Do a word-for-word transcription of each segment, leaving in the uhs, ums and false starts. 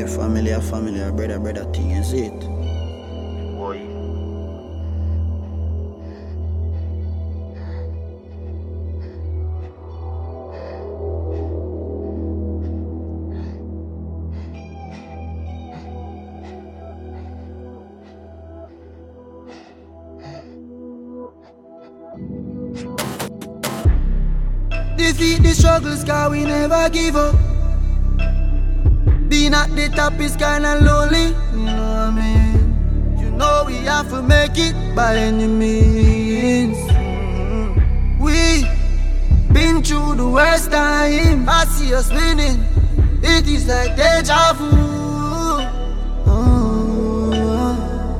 Hey, family, a family, a brother, brother thing, is it? Boy. Defeat the struggles, cause we never give up. Being at the top is kinda lonely, you know what I mean? You know we have to make it by any means. mm. We been through the worst time. I see us winning, it is like deja vu. oh.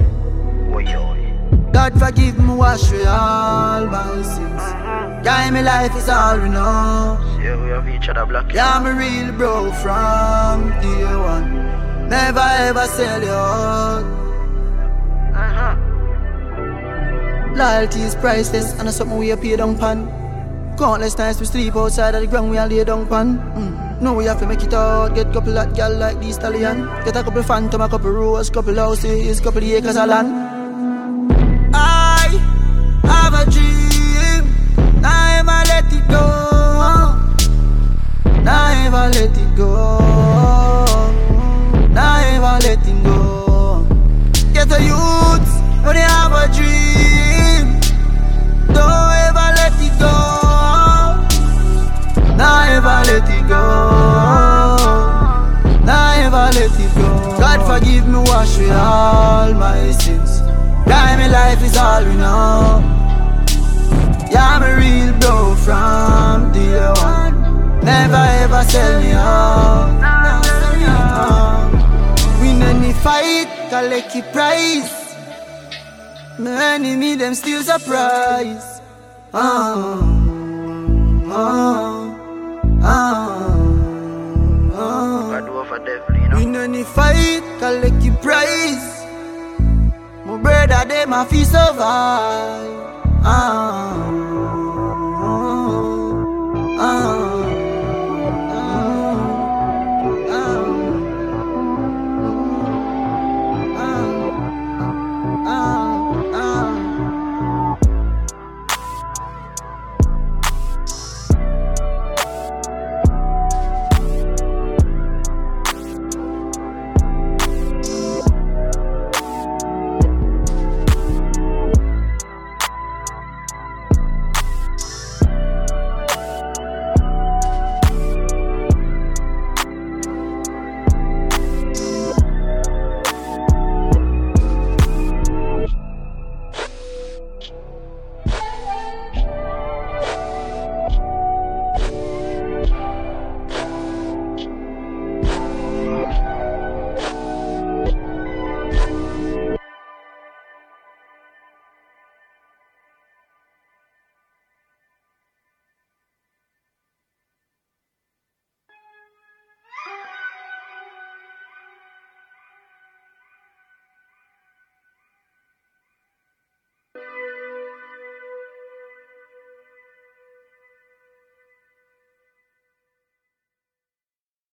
God forgive me, wash away all my sins. Guide me, life is all we know. Yeah, we have each other black. Yeah, I'm a real bro from day one. Never ever sell you out. Uh-huh. Loyalty is priceless, and that's something we pay down pan. Countless times we sleep outside of the ground, we all lay down pan. Mm. No, we have to make it out. Get couple of gal like the stallion. Get a couple phantom, a couple rose, couple houses, couple acres of land. I have a dream, never let it go. Never let it go. Never let it go. Get a youth when they have a dream. Don't ever let it go. Never let it go. Never let it go. God forgive me, wash away all my sins. Guide me, life is all we know. Yeah, I'm a real bro from day one. Never ever sell me out. Win any fight, collect the prize. My enemy, them still surprise. Oh, oh, oh, oh. God do for devil, you know. Win any fight, collect the prize. My brother, they my fee survive. Oh.